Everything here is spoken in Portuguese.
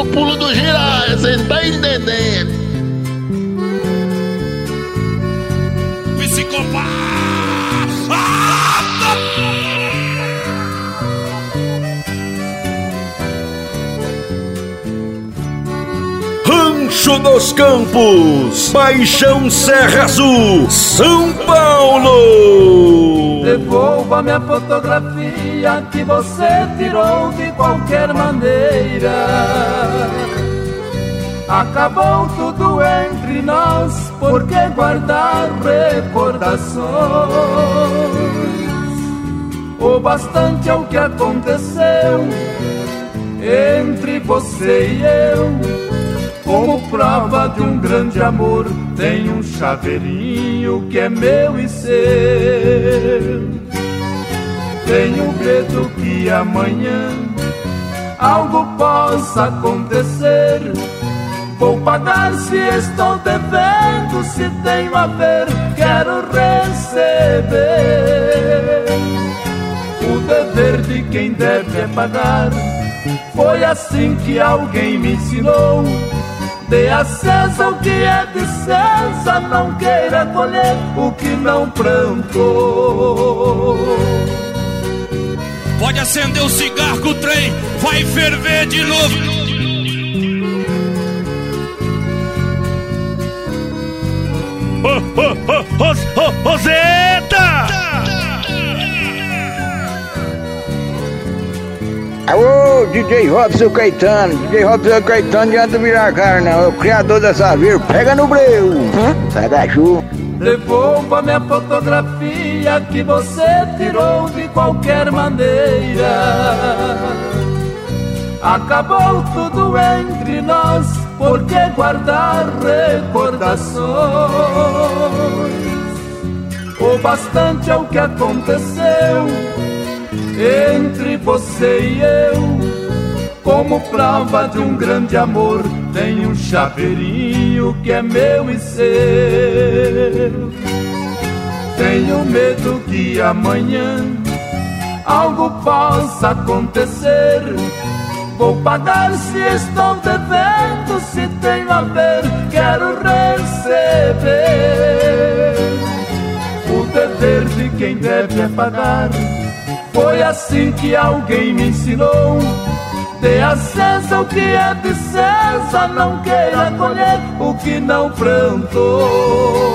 o pulo do giraia, cê tá entendendo? Psicopata! Rancho dos Campos, Paixão Serra Azul, São Paulo. Devolva minha fotografia que você tirou de qualquer maneira. Acabou tudo entre nós, por que guardar recordações? O bastante é o que aconteceu entre você e eu. Como prova de um grande amor, tem um chaveirinho que é meu e seu. Tenho medo que amanhã algo possa acontecer. Vou pagar se estou devendo, se tenho a ver, quero receber. O dever de quem deve é pagar, foi assim que alguém me ensinou. Dê a César o que é de César, não queira colher o que não plantou. Pode acender o cigarro que o trem vai ferver de novo. Roseta! Alô, DJ Robson Caetano. DJ Robson Caetano de Ando Miracar, não. É o criador dessa vírgula. Pega no breu. Sai da chuva. Devolva minha fotografia que você tirou de qualquer maneira. Acabou tudo entre nós, por que guardar recordações? O bastante é o que aconteceu entre você e eu. Como prova de um grande amor, tem um chaveirinho que é meu e seu. Tenho medo que amanhã algo possa acontecer. Vou pagar se estou devendo, se tenho a ver, quero receber. O dever de quem deve é pagar, foi assim que alguém me ensinou. Dê a César o que é de César, não queira colher o que não plantou.